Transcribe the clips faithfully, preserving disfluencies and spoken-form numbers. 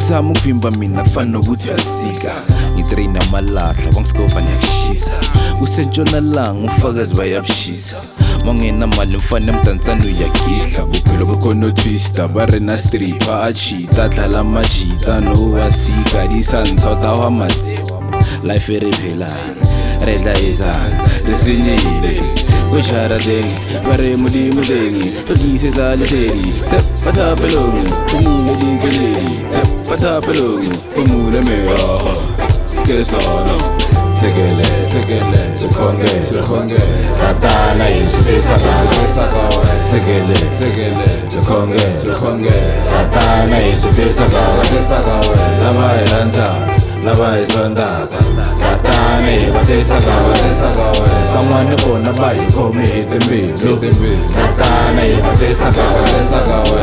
uzama ukuvimba mina kufana nokuthi uyasika ngitraina amalahla kwangisikova ngiyakushisa usentshonalanga ufakazi bayabushisa mangenamali mfana emdansane uyagidla buphelo bukhona otwista barena stripper achita adlala amajita nowasika disantshota wamade life erephela redla ezana lesinyile wisharadeni baremudimudeni okisetsaleseni tsepatapelongu umuledikeleni tsepatapelongu umulemeyaha kesana Segele, segele, sikhonge, sikhonge tatana yisibisakawe Segele, segele, sikhonge, sikhonge tatana yisibisakawe Lama elanza, lama esondaka tatana yisibisakawe Bamwane bona bayikhomi hitembilo tatana yisibisakawe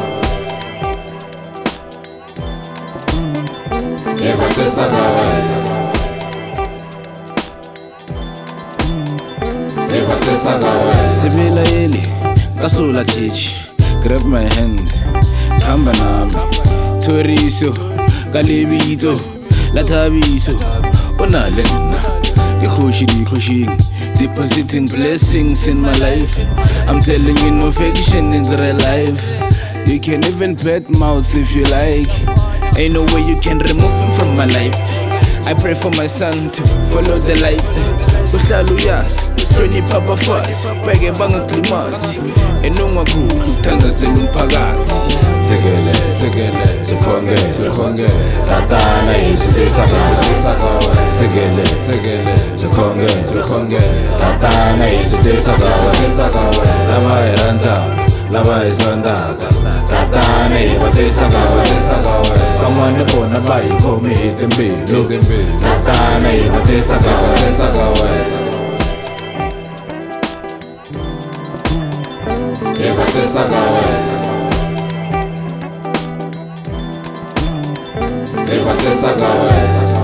Yisibisakawe Sibila yeli, kasula chichi Grab my hand, khamba nami Toriso, kalebito, lathabiso Onalena, ngikhoshi dikhoshing Depositing blessings in my life I'm telling you no fiction, it's real life You can even pet mouth if you like Ain't no way you can remove him from my life I pray for my son to follow the light Uhlala uyazi, hloni papa fast Bheke bangaklimazi Enongwakhulu ukuthandazela umphakathi Segele, segele, sikhonge, sikhonge tatana yisibisakawe Segele, segele, sikhonge, sikhonge tatana yisibisakawe Lama eranza, lama esondaka tatana yisibisakawe Bamwane bona bayikhomi hitembilo tatana yisibisakawe Yisibisakawe Yisibisakawe